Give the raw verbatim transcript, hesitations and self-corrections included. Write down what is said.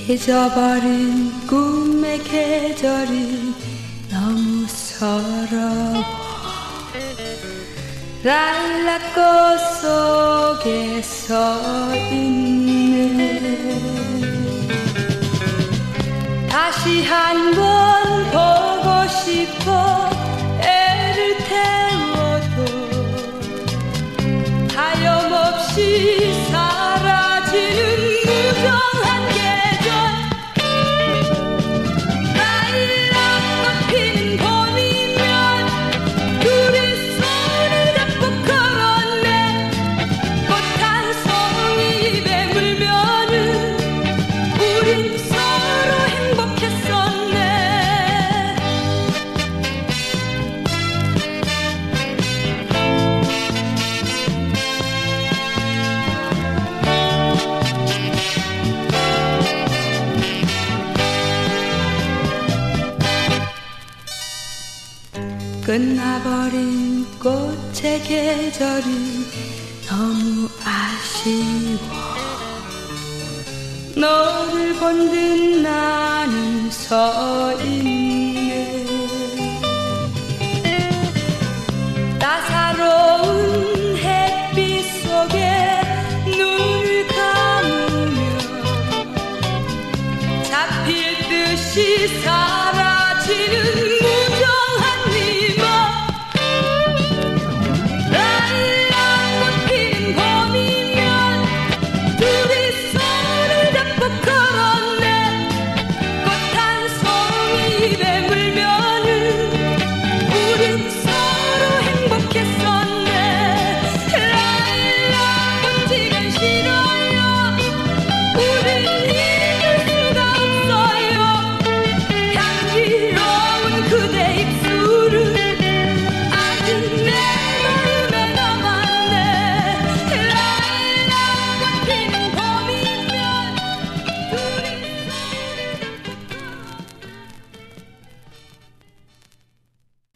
잊어버린 꿈의 계절이 너무 서러워. 라일락꽃 속에 서 있네. 다시 한 번 보고 싶어. 애를 태워도 하염없이 사라지는 무정한 계절. 라일락꽃 피는 봄이면 둘이 손을 잡고 걸었네. 꽃 한 송이 입에 물면은 우린 서로 행복했었네. 끝나버린 꽃의 계절이 너무 아쉬워. 너를 본 듯 나는 서 있네.